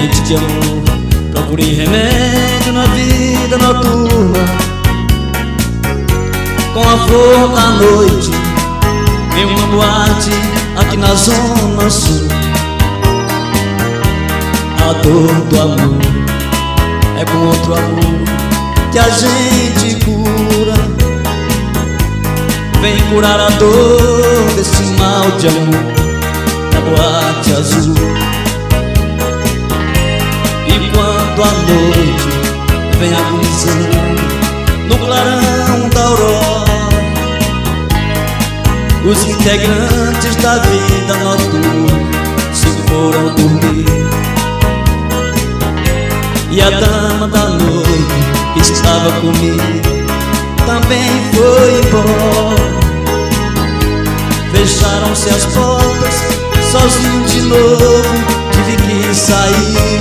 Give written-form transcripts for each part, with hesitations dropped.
noite de amor. Procurei remédio na vida noturna. Com a flor da noite em uma boate aqui na zona sul. A dor do amor é com outro amor que a gente cura. Vem curar a dor desse mal de amor na boate azul. E quando a noite vem agonizando no clarão da aurora, os integrantes da vida noturna se foram dormir. E a dama da noite que estava comigo também foi embora. Fecharam-se as portas, sozinho de novo tive que sair.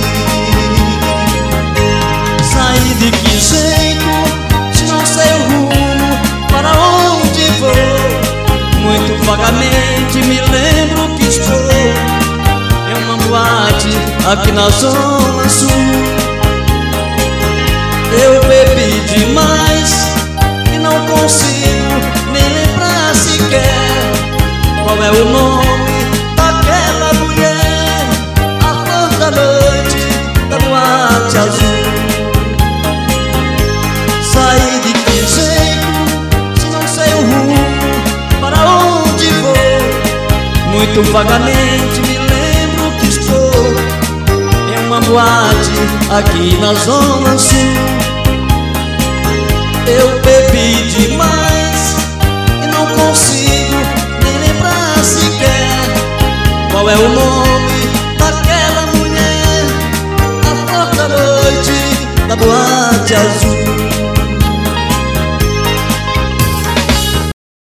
Sair de que jeito, se não sei o rumo para onde vou? Muito vagamente me lembro que estou em uma boate aqui na zona sul. Eu bebi demais e não consigo nem lembrar sequer qual é o nome daquela mulher, a flor da noite da boate azul. Saí de que jeito, se não sei o rumo para onde vou? Muito vagamente me lembro que estou em uma boate aqui na zona sul. Eu bebi demais e não consigo nem lembrar sequer qual é o nome daquela mulher, a flor da noite da boate azul.